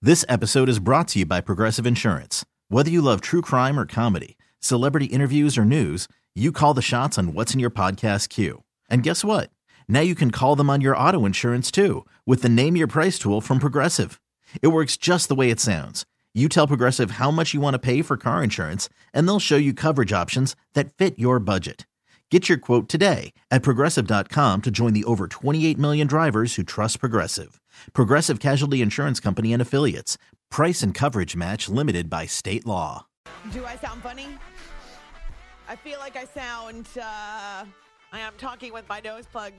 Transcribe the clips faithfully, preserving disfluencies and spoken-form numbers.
This episode is brought to you by Progressive Insurance. Whether you love true crime or comedy, celebrity interviews or news, you call the shots on what's in your podcast queue. And guess what? Now you can call them on your auto insurance too with the Name Your Price tool from Progressive. It works just the way it sounds. You tell Progressive how much you want to pay for car insurance, and they'll show you coverage options that fit your budget. Get your quote today at Progressive dot com to join the over twenty-eight million drivers who trust Progressive. Progressive Casualty Insurance Company and Affiliates. Price and coverage match limited by state law. Do I sound funny? I feel like I sound, uh, I am talking with my nose plugged.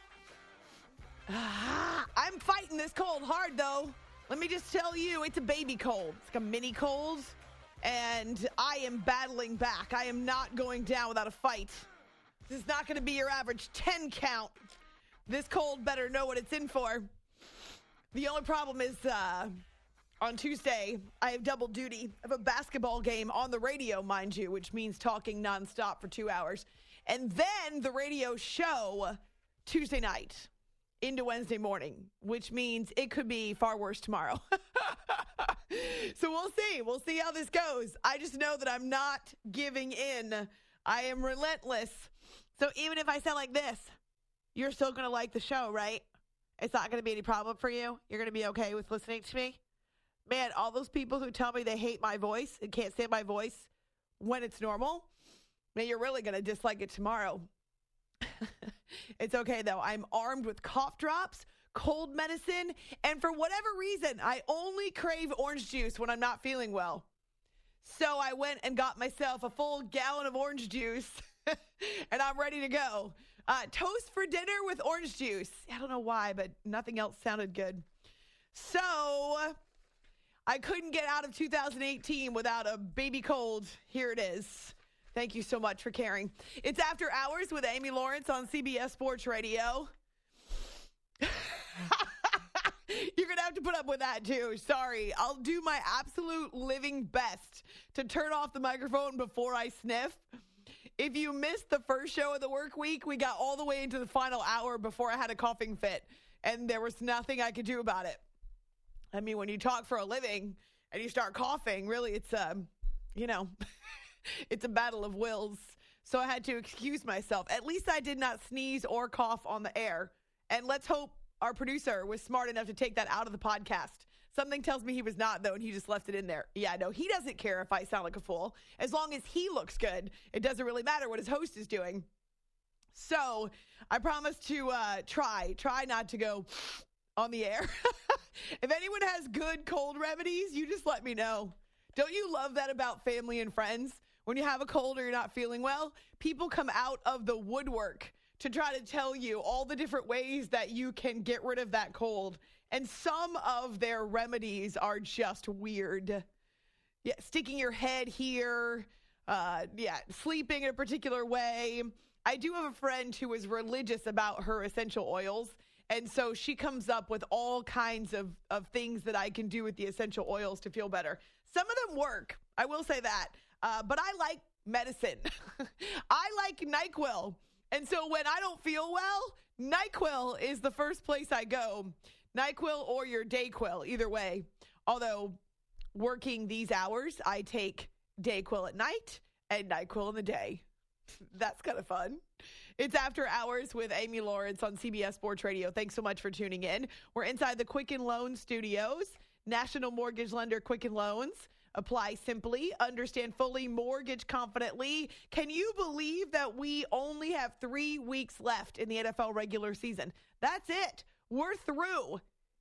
I'm fighting this cold hard, though. Let me just tell you, it's a baby cold. It's like a mini cold, and I am battling back. I am not going down without a fight. This is not going to be your average ten count. This cold better know what it's in for. The only problem is uh, on Tuesday, I have double duty. I have a basketball game on the radio, mind you, which means talking nonstop for two hours. And then the radio show Tuesday night into Wednesday morning, which means it could be far worse tomorrow. So we'll see. We'll see how this goes. I just know that I'm not giving in. I am relentless. So even if I sound like this, you're still going to like the show, right? It's not going to be any problem for you. You're going to be okay with listening to me. Man, all those people who tell me they hate my voice and can't stand my voice when it's normal, man, you're really going to dislike it tomorrow. It's okay, though. I'm armed with cough drops, cold medicine, and for whatever reason, I only crave orange juice when I'm not feeling well. So I went and got myself a full gallon of orange juice, and I'm ready to go. Uh, toast for dinner with orange juice. I don't know why, but nothing else sounded good. So I couldn't get out of two thousand eighteen without a baby cold. Here it is. Thank you so much for caring. It's After Hours with Amy Lawrence on C B S Sports Radio. You're going to have to put up with that, too. Sorry. I'll do my absolute living best to turn off the microphone before I sniff. If you missed the first show of the work week, we got all the way into the final hour before I had a coughing fit, and there was nothing I could do about it. I mean, when you talk for a living and you start coughing, really, it's, um, you know, it's a battle of wills. So I had to excuse myself. At least I did not sneeze or cough on the air. And let's hope our producer was smart enough to take that out of the podcast. Something tells me he was not, though, and he just left it in there. Yeah, no, he doesn't care if I sound like a fool. As long as he looks good, it doesn't really matter what his host is doing. So I promise to uh, try, try not to go on the air. If anyone has good cold remedies, you just let me know. Don't you love that about family and friends? When you have a cold or you're not feeling well, people come out of the woodwork to try to tell you all the different ways that you can get rid of that cold. And some of their remedies are just weird. Yeah, sticking your head here. Uh, yeah, sleeping in a particular way. I do have a friend who is religious about her essential oils. And so she comes up with all kinds of, of things that I can do with the essential oils to feel better. Some of them work. I will say that. Uh, but I like medicine. I like NyQuil. And so when I don't feel well, NyQuil is the first place I go. NyQuil or your DayQuil, either way. Although working these hours, I take DayQuil at night and NyQuil in the day. That's kind of fun. It's After Hours with Amy Lawrence on C B S Sports Radio. Thanks so much for tuning in. We're inside the Quicken Loans Studios. National Mortgage Lender Quicken Loans. Apply simply, understand fully, mortgage confidently. Can you believe that we only have three weeks left in the N F L regular season? That's it. We're through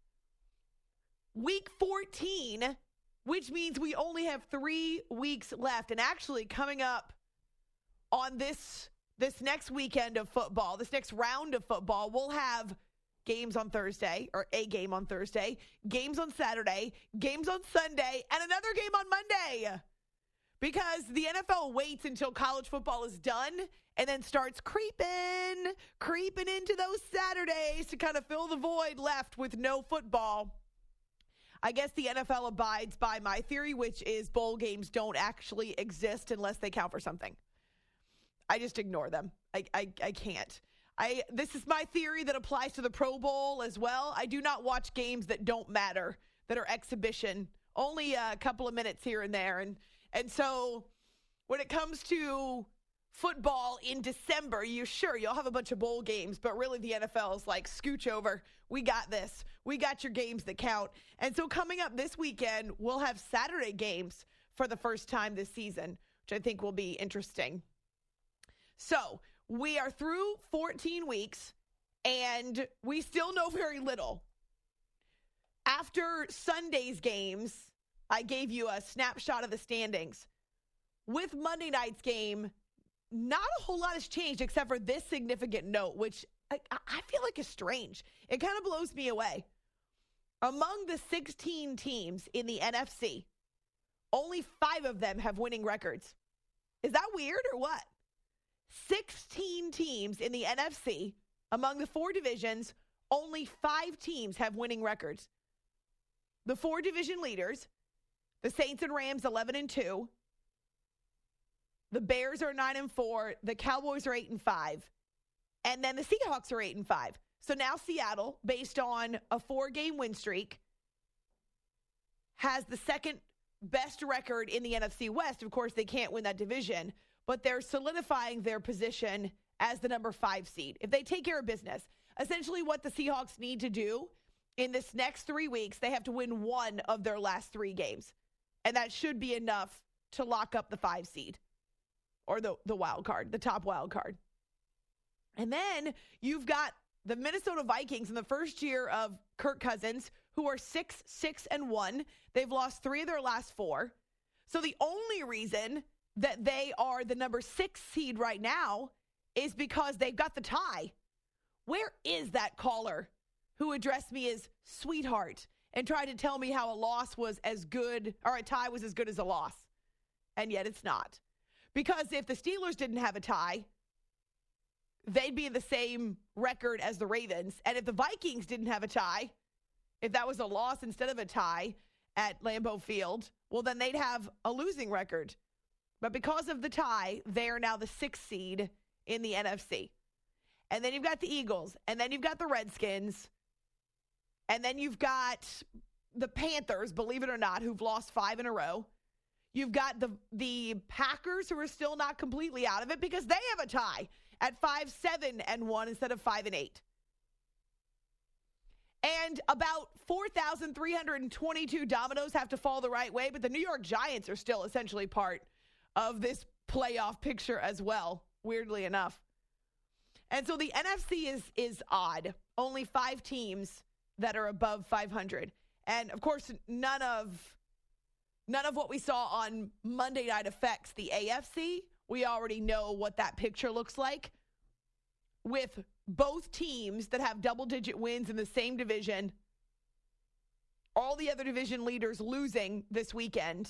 week fourteen, which means we only have three weeks left. And actually coming up on this this next weekend of football, this next round of football, we'll have games on Thursday, or a game on Thursday, games on Saturday, games on Sunday, and another game on Monday. Because the N F L waits until college football is done and then starts creeping, creeping into those Saturdays to kind of fill the void left with no football. I guess the N F L abides by my theory, which is bowl games don't actually exist unless they count for something. I just ignore them. I, I, I can't. I this is my theory that applies to the Pro Bowl as well. I do not watch games that don't matter. that are exhibition, only a couple of minutes here and there. And, and so when it comes to football in December, you sure you'll have a bunch of bowl games, but really the N F L is like, scooch over. We got this. We got your games that count. And so coming up this weekend, we'll have Saturday games for the first time this season, which I think will be interesting. So we are through fourteen weeks, and we still know very little. After Sunday's games, I gave you a snapshot of the standings. With Monday night's game, not a whole lot has changed except for this significant note, which I, I feel like is strange. It kind of blows me away. Among the sixteen teams in the N F C, only five of them have winning records. Is that weird or what? sixteen teams in the N F C, among the four divisions, only five teams have winning records. The four division leaders, the Saints and Rams, eleven and two. The Bears are nine and four. The Cowboys are eight and five. And then the Seahawks are eight and five. So now Seattle, based on a four-game win streak, has the second best record in the N F C West. Of course, they can't win that division, but they're solidifying their position as the number five seed. If they take care of business, essentially what the Seahawks need to do in this next three weeks, they have to win one of their last three games. And that should be enough to lock up the five seed. Or the, the wild card, the top wild card. And then you've got the Minnesota Vikings in the first year of Kirk Cousins, who are six, six, and one. They've lost three of their last four. So the only reason that they are the number six seed right now is because they've got the tie. Where is that caller who addressed me as sweetheart and tried to tell me how a loss was as good, or a tie was as good as a loss? And yet it's not. Because if the Steelers didn't have a tie, they'd be in the same record as the Ravens. And if the Vikings didn't have a tie, if that was a loss instead of a tie at Lambeau Field, well, then they'd have a losing record. But because of the tie, they are now the sixth seed in the N F C. And then you've got the Eagles. And then you've got the Redskins. And then you've got the Panthers, believe it or not, who've lost five in a row. You've got the the Packers, who are still not completely out of it because they have a tie at five, seven, and one instead of five and eight. And about four thousand three hundred twenty-two dominoes have to fall the right way, but the New York Giants are still essentially part of this playoff picture as well, weirdly enough. And so the N F C is is odd. Only five teams that are above five hundred. And, of course, none of... None of what we saw on Monday night affects the A F C. We already know what that picture looks like, with both teams that have double-digit wins in the same division, all the other division leaders losing this weekend,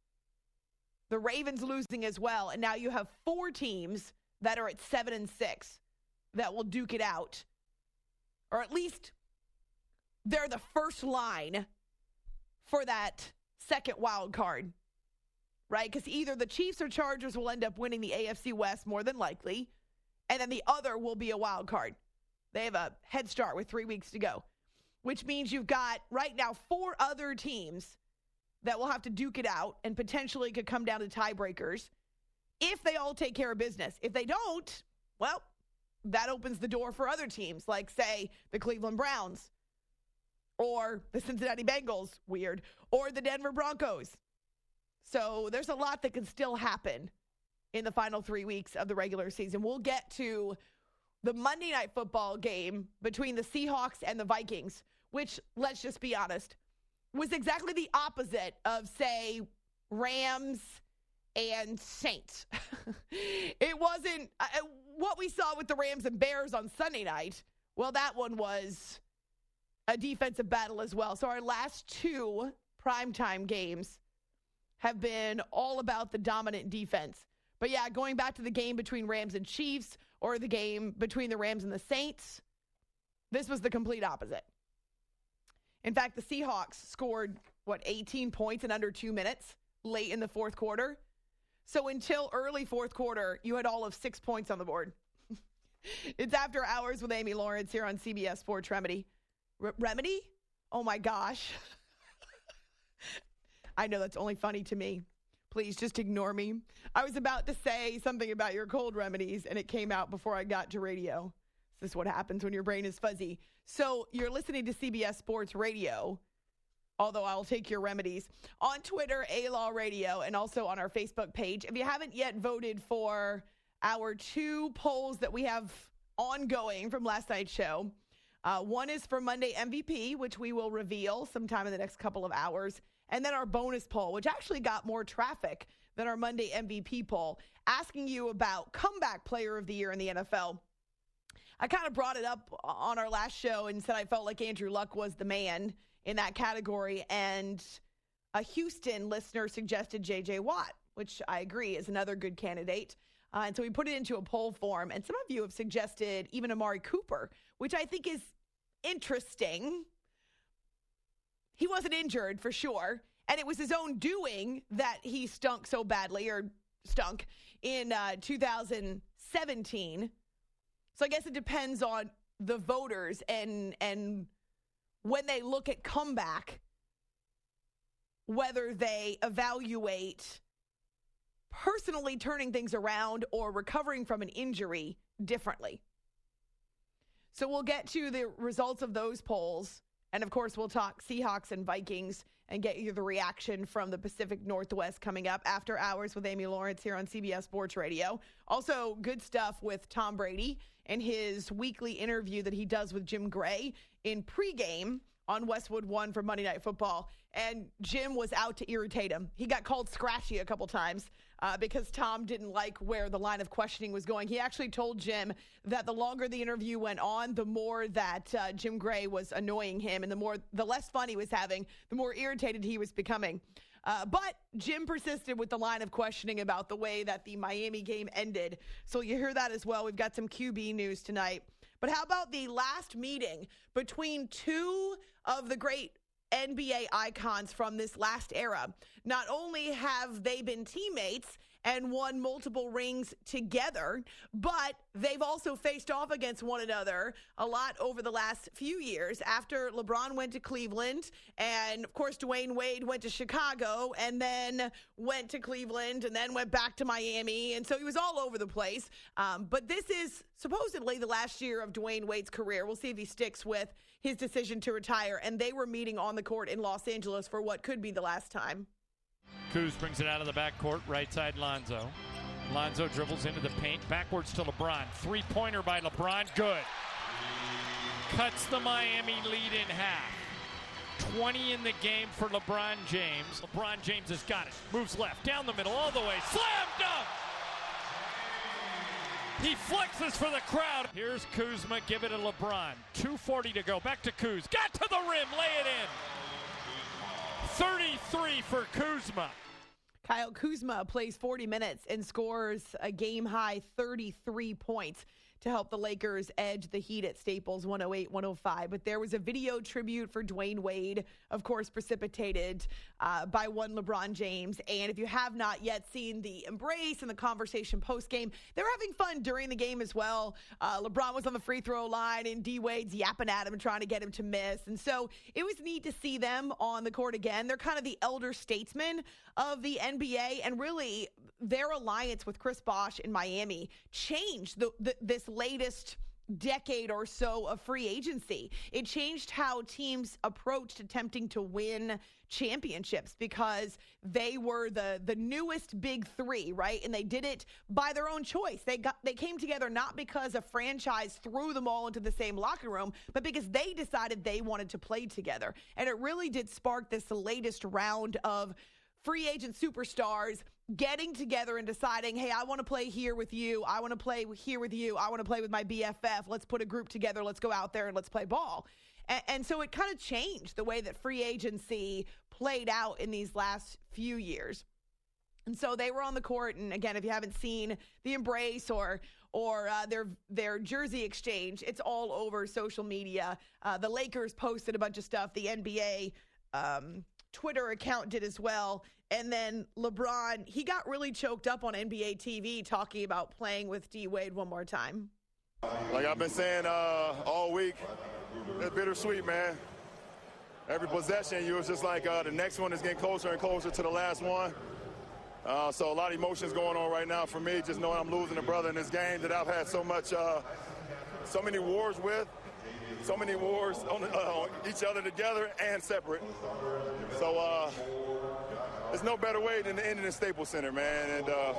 the Ravens losing as well, and now you have four teams that are at seven and six that will duke it out, or at least they're the first line for that second wild card, right? Because either the Chiefs or Chargers will end up winning the A F C West more than likely, and then the other will be a wild card. They have a head start with three weeks to go, which means you've got right now four other teams that will have to duke it out and potentially could come down to tiebreakers if they all take care of business. If they don't, well, that opens the door for other teams like, say, the Cleveland Browns, or the Cincinnati Bengals, weird, or the Denver Broncos. So there's a lot that can still happen in the final three weeks of the regular season. We'll get to the Monday Night Football game between the Seahawks and the Vikings, which, let's just be honest, was exactly the opposite of, say, Rams and Saints. It wasn't uh, what we saw with the Rams and Bears on Sunday night. Well, that one was a defensive battle as well. So our last two primetime games have been all about the dominant defense. But yeah, going back to the game between Rams and Chiefs, or the game between the Rams and the Saints, this was the complete opposite. In fact, the Seahawks scored, what, eighteen points in under two minutes late in the fourth quarter. So until early fourth quarter, you had all of six points on the board. It's After Hours with Amy Lawrence here on C B S Sports Remedy. R- Remedy? Oh my gosh. I know that's only funny to me. Please just ignore me. I was about to say something about your cold remedies, and it came out before I got to radio. This is what happens when your brain is fuzzy. So you're listening to C B S Sports Radio, although I'll take your remedies, on Twitter, A-Law Radio, and also on our Facebook page. If you haven't yet voted for our two polls that we have ongoing from last night's show, uh, one is for Monday M V P, which we will reveal sometime in the next couple of hours, and then our bonus poll, which actually got more traffic than our Monday M V P poll, asking you about comeback player of the year in the N F L. I kind of brought it up on our last show and said I felt like Andrew Luck was the man in that category, and a Houston listener suggested J J. Watt, which I agree is another good candidate. Uh, and so we put it into a poll form, and some of you have suggested even Amari Cooper, which I think is interesting. He wasn't injured for sure, and it was his own doing that he stunk so badly, or stunk, in uh, two thousand seventeen. So I guess it depends on the voters and and when they look at comeback, whether they evaluate personally turning things around or recovering from an injury differently. So we'll get to the results of those polls. And, of course, we'll talk Seahawks and Vikings and get you the reaction from the Pacific Northwest coming up after hours with Amy Lawrence here on C B S Sports Radio. Also, good stuff with Tom Brady and his weekly interview that he does with Jim Gray in pregame on Westwood One for Monday Night Football. And Jim was out to irritate him. He got called scratchy a couple times uh, because Tom didn't like where the line of questioning was going. He actually told Jim that the longer the interview went on, the more that uh, Jim Gray was annoying him, and the more, the less fun he was having, the more irritated he was becoming. Uh, but Jim persisted with the line of questioning about the way that the Miami game ended. So you hear that as well. We've got some Q B news tonight. But how about the last meeting between two of the great N B A icons from this last era? Not only have they been teammates and won multiple rings together, but they've also faced off against one another a lot over the last few years. After LeBron went to Cleveland, and of course Dwayne Wade went to Chicago, and then went to Cleveland, and then went back to Miami, and so he was all over the place. Um, but this is supposedly the last year of Dwayne Wade's career. We'll see if he sticks with his decision to retire, and they were meeting on the court in Los Angeles for what could be the last time. Kuz brings it out of the backcourt, right side Lonzo. Lonzo dribbles into the paint, backwards to LeBron. Three-pointer by LeBron, good. Cuts the Miami lead in half. twenty in the game for LeBron James. LeBron James has got it. Moves left, down the middle, all the way. Slam dunk! He flexes for the crowd. Here's Kuzma, give it to LeBron. two forty to go, back to Kuz. Got to the rim, lay it in. thirty-three for Kuzma. Kyle Kuzma plays forty minutes and scores a game-high thirty-three points to help the Lakers edge the Heat at Staples one oh eight one oh five. But there was a video tribute for Dwayne Wade, of course, precipitated uh, by one LeBron James. And if you have not yet seen the embrace and the conversation post-game, they were having fun during the game as well. Uh, LeBron was on the free throw line, and D. Wade's yapping at him and trying to get him to miss. And so it was neat to see them on the court again. They're kind of the elder statesmen of the N B A, and really their alliance with Chris Bosh in Miami changed the, the, this latest decade or so of free agency. It changed how teams approached attempting to win championships because they were the the newest big three, right? And they did it by their own choice. They got they came together not because a franchise threw them all into the same locker room, but because they decided they wanted to play together. And it really did spark this latest round of free agent superstars getting together and deciding, hey, I want to play here with you. I want to play here with you. I want to play with my B F F. Let's put a group together. Let's go out there and let's play ball. And, and so it kind of changed the way that free agency played out in these last few years. And so they were on the court. And again, if you haven't seen the embrace or or uh, their their jersey exchange, it's all over social media. Uh, the Lakers posted a bunch of stuff. The N B A um, Twitter account did as well. And then LeBron, he got really choked up on N B A T V talking about playing with D. Wade one more time. Like I've been saying uh, all week, it's bittersweet, man. every possession, you was just like uh, the next one is getting closer and closer to the last one. Uh, so a lot of emotions going on right now for me, just knowing I'm losing a brother in this game that I've had so much, uh, so many wars with, so many wars on, uh, on each other together and separate. So uh, there's no better way than to end in the Staples Center, man. And uh,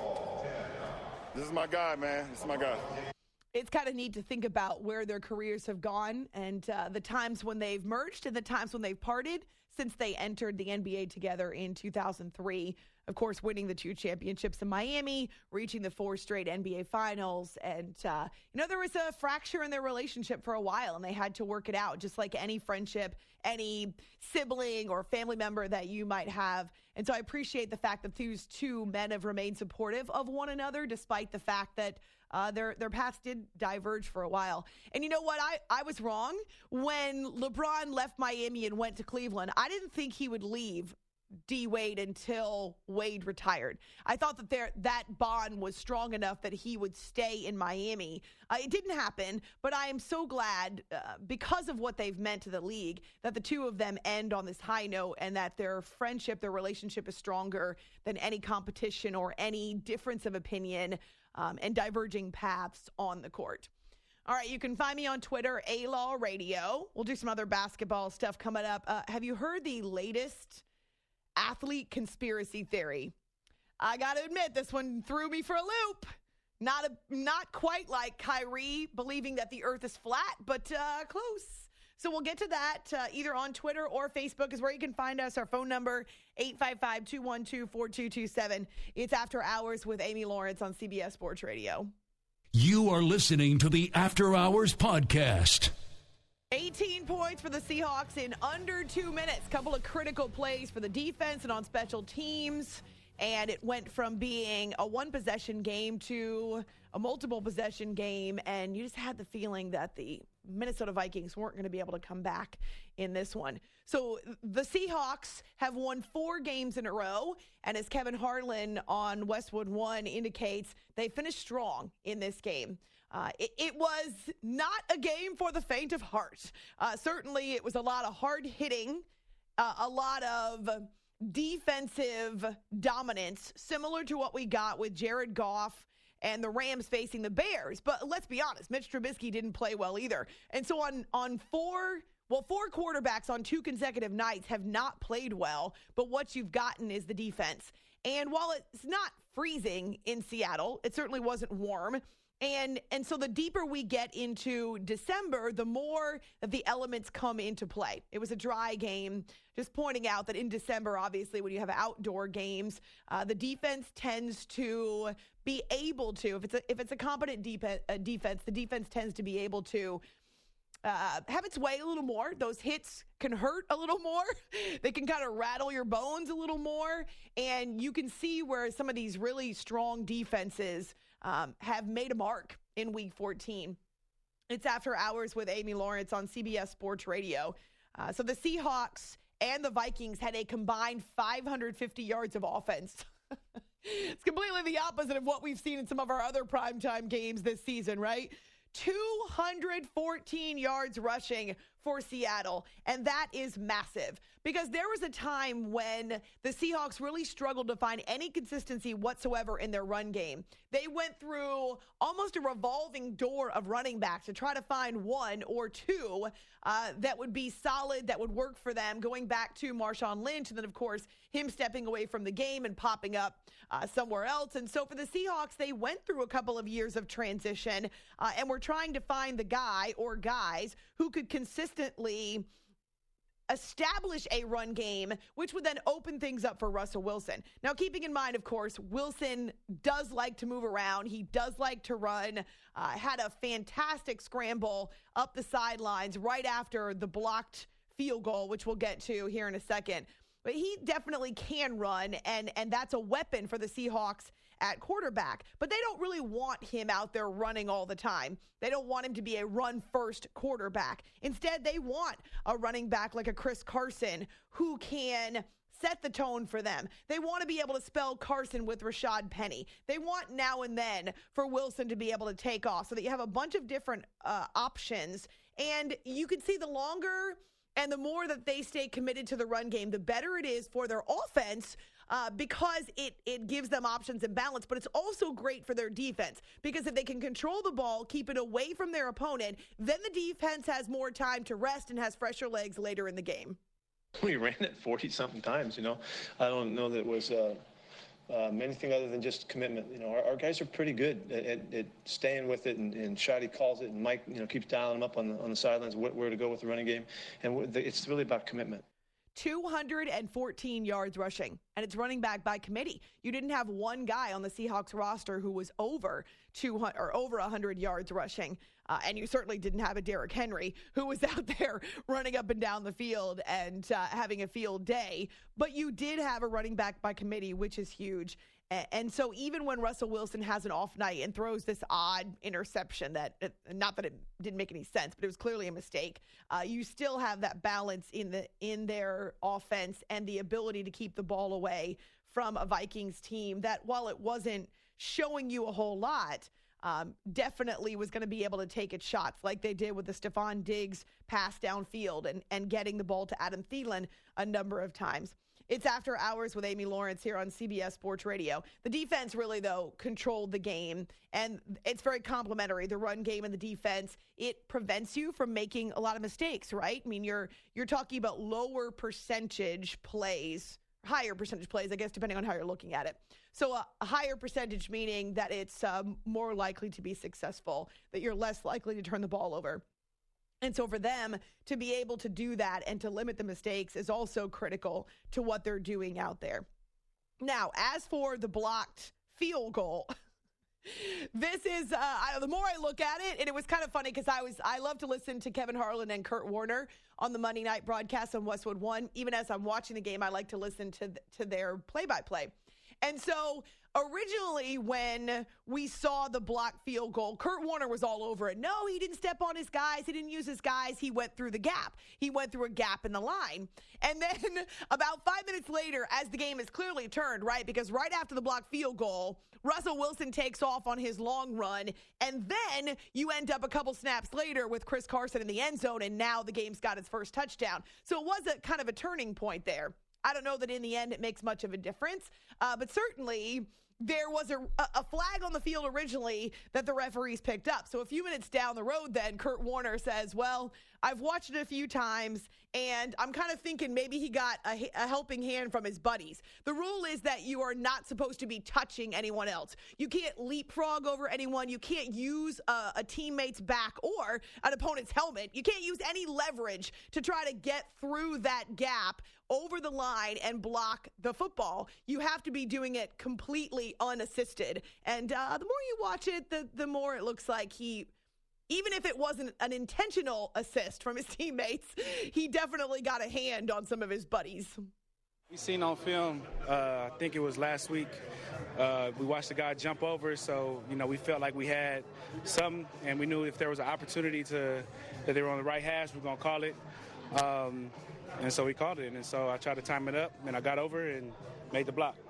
this is my guy, man. This is my guy. It's kind of neat to think about where their careers have gone and uh, the times when they've merged and the times when they've parted since they entered the N B A together in two thousand three. Of course, winning the two championships in Miami, reaching the four straight N B A finals. And, uh, you know, there was a fracture in their relationship for a while, and they had to work it out, just like any friendship, any sibling or family member that you might have. And so I appreciate the fact that these two men have remained supportive of one another, despite the fact that uh, their their paths did diverge for a while. And you know what? I, I was wrong. When LeBron left Miami and went to Cleveland, I didn't think he would leave D Wade until Wade retired. I thought that there that bond was strong enough that he would stay in Miami. Uh, it didn't happen, but I am so glad uh, because of what they've meant to the league that the two of them end on this high note and that their friendship, their relationship is stronger than any competition or any difference of opinion um, and diverging paths on the court. All right, you can find me on Twitter, A-Law Radio. We'll do some other basketball stuff coming up. Uh, have you heard the latest athlete conspiracy theory? I got to admit, this one threw me for a loop. Not a, not quite like Kyrie believing that the earth is flat, but uh, close. So we'll get to that uh, either on Twitter or Facebook is where you can find us. Our phone number, eight five five, two one two, four two two seven. It's After Hours with Amy Lawrence on C B S Sports Radio. You are listening to the After Hours Podcast. eighteen points for the Seahawks in under two minutes. Couple of critical plays for the defense and on special teams. And it went from being a one-possession game to a multiple-possession game. And you just had the feeling that the Minnesota Vikings weren't going to be able to come back in this one. So the Seahawks have won four games in a row. And as Kevin Harlan on Westwood One indicates, they finished strong in this game. Uh, it, it was not a game for the faint of heart. Uh, certainly, it was a lot of hard hitting, uh, a lot of defensive dominance, similar to what we got with Jared Goff and the Rams facing the Bears. But let's be honest, Mitch Trubisky didn't play well either. And so on, on four, well, four quarterbacks on two consecutive nights have not played well, but what you've gotten is the defense. And while it's not freezing in Seattle, it certainly wasn't warm. And and so the deeper we get into December, the more that the elements come into play. It was a dry game, just pointing out that in December, obviously, when you have outdoor games, uh, the defense tends to be able to, if it's a, if it's a competent deep, uh, defense, the defense tends to be able to uh, have its way a little more. Those hits can hurt a little more. They can kind of rattle your bones a little more. And you can see where some of these really strong defenses Um, have made a mark in week fourteen. It's After Hours with Amy Lawrence on C B S Sports Radio. Uh, so the Seahawks and the Vikings had a combined five hundred fifty yards of offense. It's completely the opposite of what we've seen in some of our other primetime games this season, right? two hundred fourteen yards rushing for Seattle, and that is massive because there was a time when the Seahawks really struggled to find any consistency whatsoever in their run game. They went through almost a revolving door of running backs to try to find one or two uh, that would be solid, that would work for them, going back to Marshawn Lynch, and then, of course, him stepping away from the game and popping up uh, somewhere else. And so for the Seahawks, they went through a couple of years of transition uh, and were trying to find the guy or guys who could consistently establish a run game, which would then open things up for Russell Wilson. Now, keeping in mind, of course, Wilson does like to move around. He does like to run. Uh, had a fantastic scramble up the sidelines right after the blocked field goal, which we'll get to here in a second. But he definitely can run, and, and that's a weapon for the Seahawks at quarterback. But they don't really want him out there running all the time. They don't want him to be a run-first quarterback. Instead, they want a running back like a Chris Carson who can set the tone for them. They want to be able to spell Carson with Rashad Penny. They want now and then for Wilson to be able to take off so that you have a bunch of different uh, options. And you can see the longer And the more that they stay committed to the run game, the better it is for their offense uh, because it, it gives them options and balance. But it's also great for their defense because if they can control the ball, keep it away from their opponent, then the defense has more time to rest and has fresher legs later in the game. We ran it forty-something times, you know. I don't know that it was uh, um, anything other than just commitment. You know, our, our guys are pretty good at, at, at staying with it, and, and Shotty calls it, and Mike, you know, keeps dialing them up on the, on the sidelines where, where to go with the running game. And it's really about commitment. two hundred fourteen yards rushing, and it's running back by committee. You didn't have one guy on the Seahawks roster who was over two hundred or over one hundred yards rushing, uh, and you certainly didn't have a Derrick Henry who was out there running up and down the field and uh, having a field day. But you did have a running back by committee, which is huge. And so even when Russell Wilson has an off night and throws this odd interception that, not that it didn't make any sense, but it was clearly a mistake, uh, you still have that balance in the in their offense and the ability to keep the ball away from a Vikings team that, while it wasn't showing you a whole lot, um, definitely was going to be able to take its shots like they did with the Stephon Diggs pass downfield and, and getting the ball to Adam Thielen a number of times. It's After Hours with Amy Lawrence here on C B S Sports Radio. The defense really, though, controlled the game, and it's very complimentary. The run game and the defense, it prevents you from making a lot of mistakes, right? I mean, you're you're talking about lower percentage plays, higher percentage plays, I guess, depending on how you're looking at it. So a, a higher percentage meaning that it's um, more likely to be successful, that you're less likely to turn the ball over. And so for them to be able to do that and to limit the mistakes is also critical to what they're doing out there. Now, as for the blocked field goal, this is, uh, I, the more I look at it, and it was kind of funny because I was, I love to listen to Kevin Harlan and Kurt Warner on the Monday night broadcast on Westwood One. Even as I'm watching the game, I like to listen to, to their play-by-play. And so originally when we saw the blocked field goal, Kurt Warner was all over it. No, he didn't step on his guys. He didn't use his guys. He went through the gap. He went through a gap in the line. And then about five minutes later, as the game is clearly turned, right, because right after the blocked field goal, Russell Wilson takes off on his long run, and then you end up a couple snaps later with Chris Carson in the end zone, and now the game's got its first touchdown. So it was a kind of a turning point there. I don't know that in the end it makes much of a difference, uh, but certainly there was a, a flag on the field originally that the referees picked up. So a few minutes down the road then, Kurt Warner says, well, I've watched it a few times, and I'm kind of thinking maybe he got a, a helping hand from his buddies. The rule is that you are not supposed to be touching anyone else. You can't leapfrog over anyone. You can't use a, a teammate's back or an opponent's helmet. You can't use any leverage to try to get through that gap over the line and block the football. You have to be doing it completely unassisted. And uh, the more you watch it, the, the more it looks like he, even if it wasn't an intentional assist from his teammates, he definitely got a hand on some of his buddies. We seen on film, uh, I think it was last week, uh, we watched the guy jump over, so, you know, we felt like we had some, and we knew if there was an opportunity to, that they were on the right hash, we we're going to call it. Um, and so we called it, and so I tried to time it up, and I got over and made the block.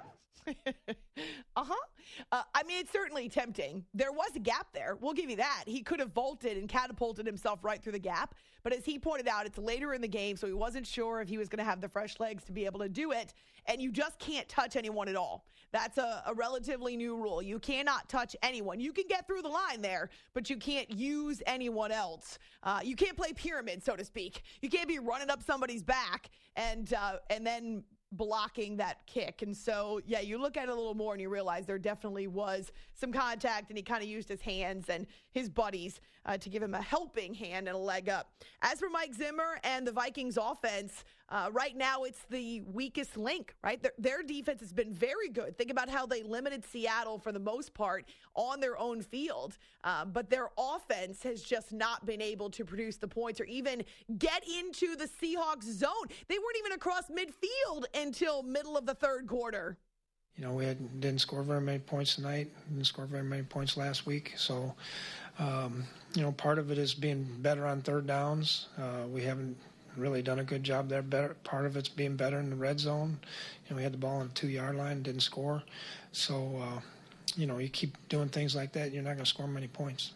uh-huh. Uh, I mean, it's certainly tempting. There was a gap there. We'll give you that. He could have vaulted and catapulted himself right through the gap. But as he pointed out, it's later in the game, so he wasn't sure if he was going to have the fresh legs to be able to do it. And you just can't touch anyone at all. That's a, a relatively new rule. You cannot touch anyone. You can get through the line there, but you can't use anyone else. Uh, you can't play pyramid, so to speak. You can't be running up somebody's back and uh, and then blocking that kick. And so, yeah, you look at it a little more and you realize there definitely was some contact, and he kind of used his hands and his buddies uh, to give him a helping hand and a leg up. As for Mike Zimmer and the Vikings offense, uh, right now it's the weakest link, right? Their, their defense has been very good. Think about how they limited Seattle for the most part on their own field, uh, but their offense has just not been able to produce the points or even get into the Seahawks zone. They weren't even across midfield until middle of the third quarter. You know, we had, didn't score very many points tonight, didn't score very many points last week. So, um, you know, part of it is being better on third downs. Uh, we haven't really done a good job there. Better Part of it's being better in the red zone. You know, we had the ball on the two-yard line, didn't score. So, uh, you know, you keep doing things like that, you're not going to score many points.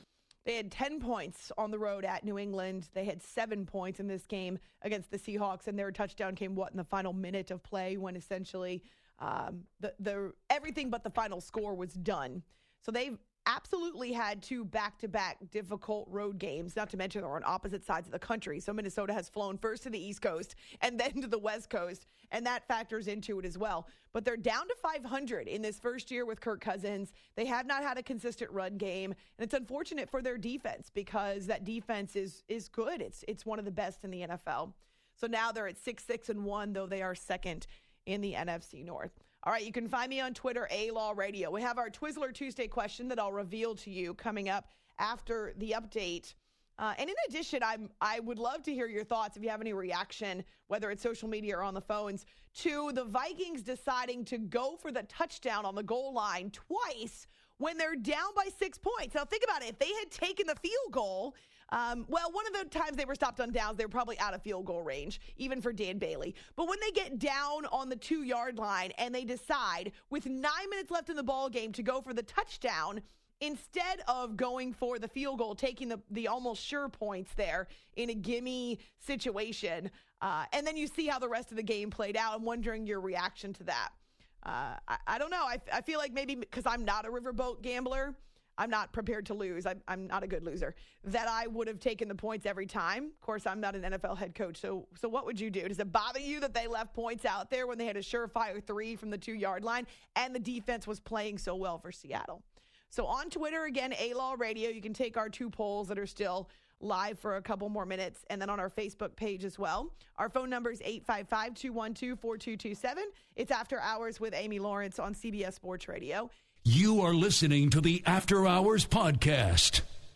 They had ten points on the road at New England. They had seven points in this game against the Seahawks, and their touchdown came, what, in the final minute of play when essentially um, the, the everything but the final score was done. So they've absolutely had two back-to-back difficult road games, not to mention they're on opposite sides of the country. So Minnesota has flown first to the East Coast and then to the West Coast, and that factors into it as well. But they're down to five hundred in this first year with Kirk Cousins. They have not had a consistent run game, and it's unfortunate for their defense because that defense is is good. It's it's one of the best in the N F L. So now they're at six, six, and one, though they are second in the N F C North. All right, you can find me on Twitter, A-Law Radio. We have our Twizzler Tuesday question that I'll reveal to you coming up after the update. Uh, and in addition, I'm, I would love to hear your thoughts if you have any reaction, whether it's social media or on the phones, to the Vikings deciding to go for the touchdown on the goal line twice when they're down by six points. Now, think about it. If they had taken the field goal, Um, well, one of the times they were stopped on downs, they were probably out of field goal range, even for Dan Bailey. But when they get down on the two-yard line and they decide with nine minutes left in the ball game to go for the touchdown, instead of going for the field goal, taking the, the almost sure points there in a gimme situation, uh, and then you see how the rest of the game played out, I'm wondering your reaction to that. Uh, I, I don't know. I, I feel like maybe because I'm not a riverboat gambler, I'm not prepared to lose. I'm, I'm not a good loser. That I would have taken the points every time. Of course, I'm not an N F L head coach. So, so what would you do? Does it bother you that they left points out there when they had a surefire three from the two-yard line and the defense was playing so well for Seattle? So on Twitter, again, A-Law Radio, you can take our two polls that are still live for a couple more minutes, and then on our Facebook page as well. Our phone number is eight five five, two one two, four two two seven. It's After Hours with Amy Lawrence on C B S Sports Radio. You are listening to the After Hours Podcast.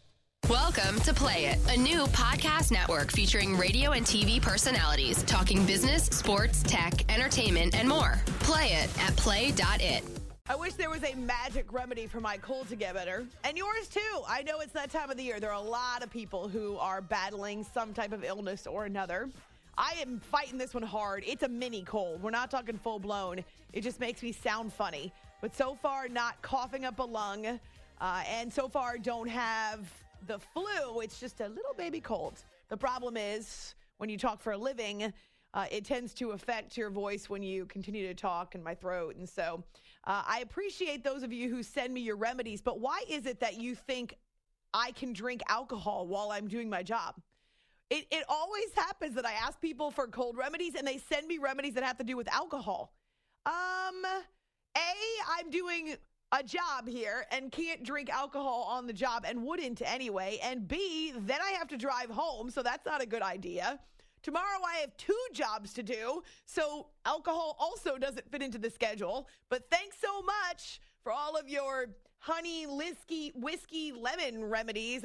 Welcome to Play It, a new podcast network featuring radio and T V personalities talking business, sports, tech, entertainment, and more. Play it at play dot it. I wish there was a magic remedy for my cold to get better, and yours too. I know it's that time of the year. There are a lot of people who are battling some type of illness or another. I am fighting this one hard. It's a mini cold. We're not talking full blown. It just makes me sound funny. But so far, not coughing up a lung, uh, and so far don't have the flu. It's just a little baby cold. The problem is when you talk for a living, uh, it tends to affect your voice when you continue to talk in my throat. And so uh, I appreciate those of you who send me your remedies, but why is it that you think I can drink alcohol while I'm doing my job? It, it always happens that I ask people for cold remedies and they send me remedies that have to do with alcohol. Um... A, I'm doing a job here and can't drink alcohol on the job and wouldn't anyway. And B, then I have to drive home, so that's not a good idea. Tomorrow I have two jobs to do, so alcohol also doesn't fit into the schedule. But thanks so much for all of your honey, whiskey, whiskey, lemon remedies.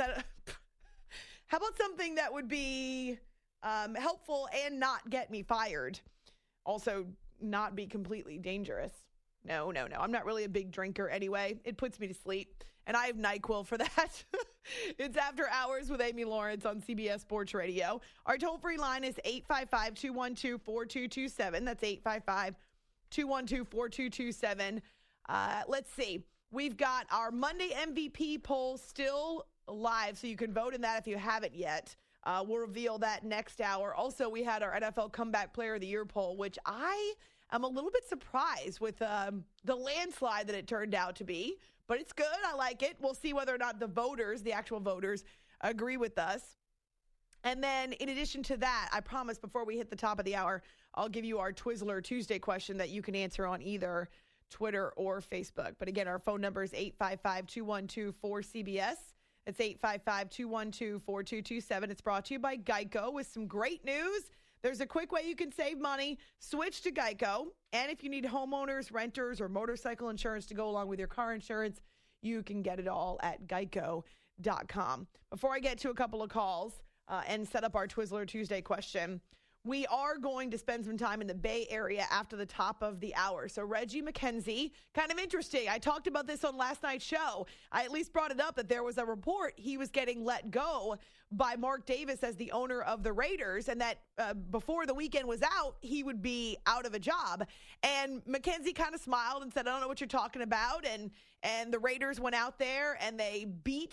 How about something that would be um, helpful and not get me fired? Also, not be completely dangerous. No, no, no. I'm not really a big drinker anyway. It puts me to sleep, and I have NyQuil for that. It's After Hours with Amy Lawrence on C B S Sports Radio. Our toll-free line is eight five five, two one two, four two two seven. That's eight five five, two one two, four two two seven. Uh, let's see. We've got our Monday M V P poll still live, so you can vote in that if you haven't yet. Uh, we'll reveal that next hour. Also, we had our N F L Comeback Player of the Year poll, which I... I'm a little bit surprised with um, the landslide that it turned out to be, but it's good. I like it. We'll see whether or not the voters, the actual voters, agree with us. And then in addition to that, I promise before we hit the top of the hour, I'll give you our Twizzler Tuesday question that you can answer on either Twitter or Facebook. But again, our phone number is eight five five, two one two, four C B S. It's eight five five, two one two, four two two seven. It's brought to you by Geico with some great news. There's a quick way you can save money. Switch to Geico. And if you need homeowners, renters, or motorcycle insurance to go along with your car insurance, you can get it all at geico dot com. Before I get to a couple of calls uh, and set up our Twizzler Tuesday question, we are going to spend some time in the Bay Area after the top of the hour. So Reggie McKenzie, kind of interesting. I talked about this on last night's show. I at least brought it up that there was a report he was getting let go by Mark Davis as the owner of the Raiders, and that uh, before the weekend was out, he would be out of a job. And McKenzie kind of smiled and said, I don't know what you're talking about. And and the Raiders went out there and they beat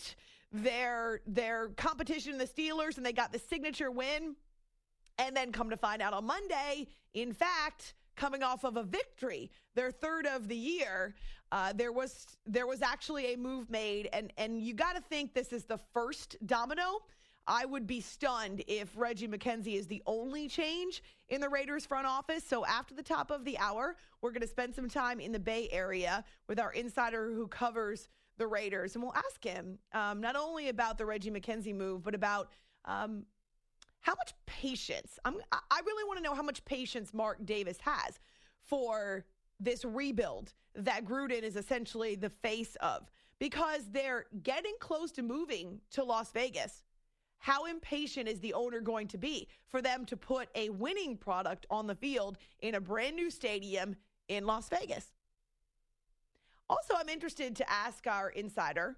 their their competition in the Steelers, and they got the signature win. And then come to find out on Monday, in fact, coming off of a victory, their third of the year, uh, there was there was actually a move made. And, and you got to think this is the first domino. I would be stunned if Reggie McKenzie is the only change in the Raiders front office. So after the top of the hour, we're going to spend some time in the Bay Area with our insider who covers the Raiders. And we'll ask him um, not only about the Reggie McKenzie move, but about um, how much patience, I'm, I really want to know how much patience Mark Davis has for this rebuild that Gruden is essentially the face of, because they're getting close to moving to Las Vegas. How impatient is the owner going to be for them to put a winning product on the field in a brand new stadium in Las Vegas? Also, I'm interested to ask our insider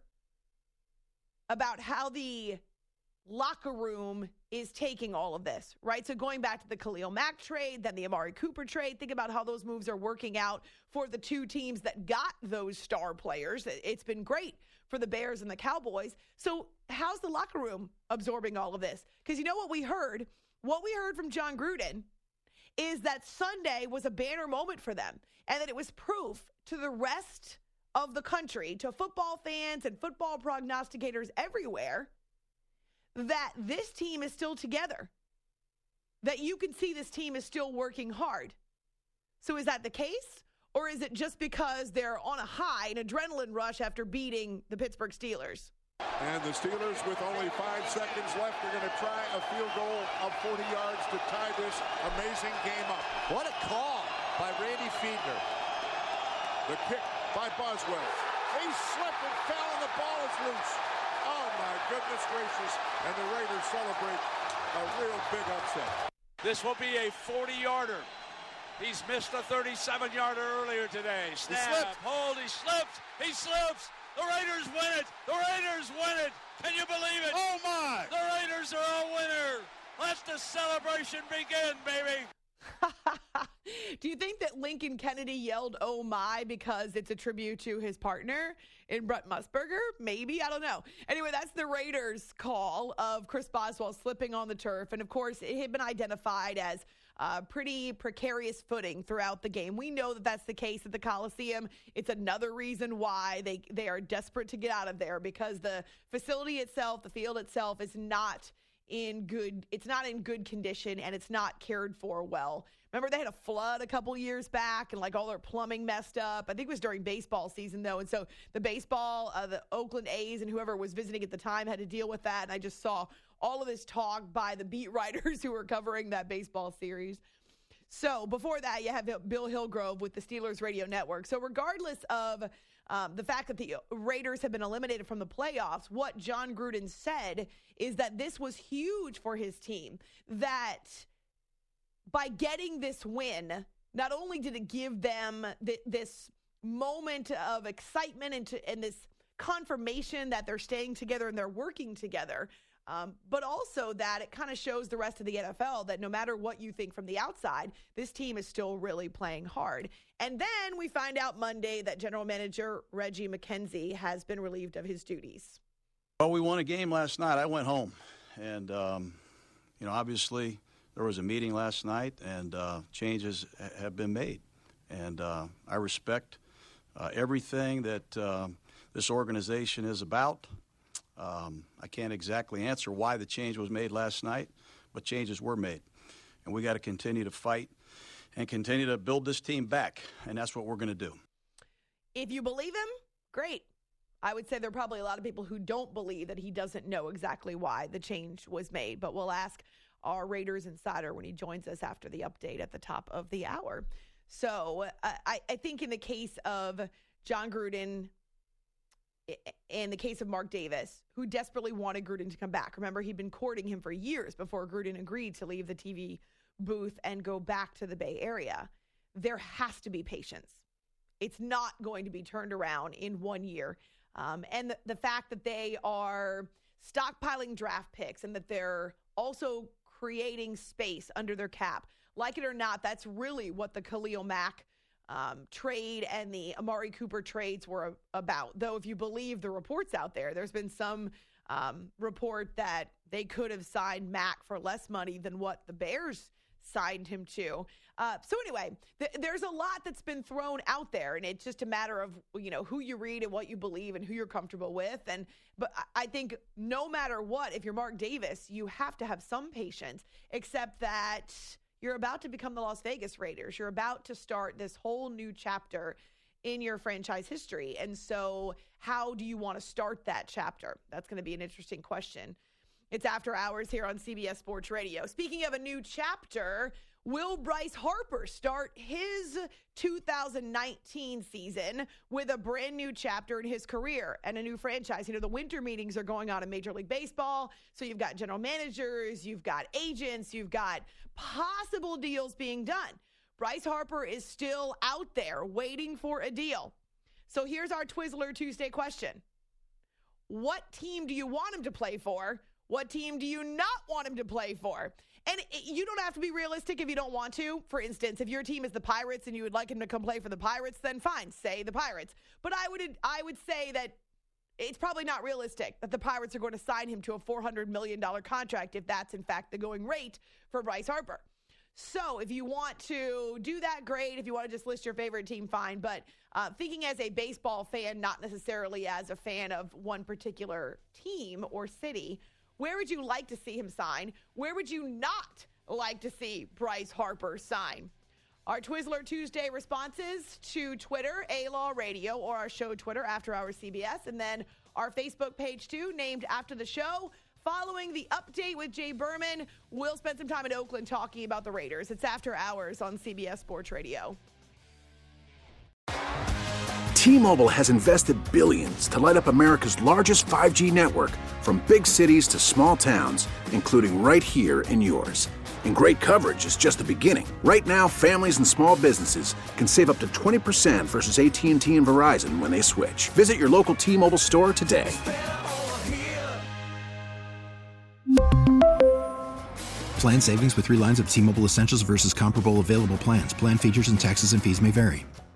about how the locker room is taking all of this, right? So going back to the Khalil Mack trade, then the Amari Cooper trade, think about how those moves are working out for the two teams that got those star players. It's been great for the Bears and the Cowboys. So how's the locker room absorbing all of this? Because you know what we heard? What we heard from John Gruden is that Sunday was a banner moment for them, and that it was proof to the rest of the country, to football fans and football prognosticators everywhere, that this team is still together, that you can see this team is still working hard. So is that the case? Or is it just because they're on a high, an adrenaline rush after beating the Pittsburgh Steelers? And the Steelers, with only five seconds left, are going to try a field goal of forty yards to tie this amazing game up. What a call by Randy Fiedner. The kick by Boswell. He slipped and fell, and the ball is loose. Oh, my goodness gracious. And the Raiders celebrate a real big upset. This will be a forty-yarder. He's missed a thirty-seven-yarder earlier today. Snap, hold, he slips, he slips. The Raiders win it. The Raiders win it. Can you believe it? Oh, my. The Raiders are a winner. Let the celebration begin, baby. Do you think that Lincoln Kennedy yelled, oh my, because it's a tribute to his partner in Brent Musburger? Maybe, I don't know. Anyway, that's the Raiders' call of Chris Boswell slipping on the turf. And of course, it had been identified as uh, pretty precarious footing throughout the game. We know that that's the case at the Coliseum. It's another reason why they, they are desperate to get out of there, because the facility itself, the field itself is not in good, it's not in good condition, and it's not cared for well. Remember, they had a flood a couple years back, and like all their plumbing messed up. I think it was during baseball season, though. And so the baseball, uh, the Oakland A's and whoever was visiting at the time had to deal with that. And I just saw all of this talk by the beat writers who were covering that baseball series. So before that, you have Bill Hillgrove with the Steelers Radio Network. So regardless of um, the fact that the Raiders have been eliminated from the playoffs, what John Gruden said is that this was huge for his team, that by getting this win, not only did it give them th- this moment of excitement and, to, and this confirmation that they're staying together and they're working together, um, but also that it kind of shows the rest of the N F L that no matter what you think from the outside, this team is still really playing hard. And then we find out Monday that general manager Reggie McKenzie has been relieved of his duties. Well, we won a game last night. I went home, and, um, you know, obviously there was a meeting last night, and uh, changes ha- have been made. And uh, I respect uh, everything that uh, this organization is about. Um, I can't exactly answer why the change was made last night, but changes were made. And we got to continue to fight and continue to build this team back, and that's what we're going to do. If you believe him, great. I would say there are probably a lot of people who don't believe that he doesn't know exactly why the change was made, but we'll ask our Raiders insider when he joins us after the update at the top of the hour. So uh, I, I think in the case of John Gruden, in the case of Mark Davis, who desperately wanted Gruden to come back. Remember, he'd been courting him for years before Gruden agreed to leave the T V booth and go back to the Bay Area. There has to be patience. It's not going to be turned around in one year. Um, and the, the fact that they are stockpiling draft picks and that they're also creating space under their cap, like it or not, that's really what the Khalil Mack um, trade and the Amari Cooper trades were about. Though if you believe the reports out there, there's been some um, report that they could have signed Mac for less money than what the Bears signed him to. Uh, so anyway, th- there's a lot that's been thrown out there, and it's just a matter of, you know, who you read and what you believe and who you're comfortable with. And but I think no matter what, if you're Mark Davis, you have to have some patience, except that you're about to become the Las Vegas Raiders. You're about to start this whole new chapter in your franchise history. And so how do you want to start that chapter? That's going to be an interesting question. It's After Hours here on C B S Sports Radio. Speaking of a new chapter, will Bryce Harper start his two thousand nineteen season with a brand new chapter in his career and a new franchise? You know, the winter meetings are going on in Major League Baseball. So you've got general managers, you've got agents, you've got possible deals being done. Bryce Harper is still out there waiting for a deal. So here's our Twizzler Tuesday question. What team do you want him to play for? What team do you not want him to play for? And it, you don't have to be realistic if you don't want to. For instance, if your team is the Pirates and you would like him to come play for the Pirates, then fine, say the Pirates. But I would I would say that it's probably not realistic that the Pirates are going to sign him to a four hundred million dollars contract if that's, in fact, the going rate for Bryce Harper. So if you want to do that, great. If you want to just list your favorite team, fine. But uh, thinking as a baseball fan, not necessarily as a fan of one particular team or city, where would you like to see him sign? Where would you not like to see Bryce Harper sign? Our Twizzler Tuesday responses to Twitter, A-Law Radio, or our show Twitter, After Hours C B S, and then our Facebook page too, named after the show. Following the update with Jay Berman, we'll spend some time in Oakland talking about the Raiders. It's After Hours on C B S Sports Radio. T-Mobile has invested billions to light up America's largest five G network, from big cities to small towns, including right here in yours. And great coverage is just the beginning. Right now, families and small businesses can save up to twenty percent versus A T and T and Verizon when they switch. Visit your local T-Mobile store today. Plan savings with three lines of T-Mobile Essentials versus comparable available plans. Plan features and taxes and fees may vary.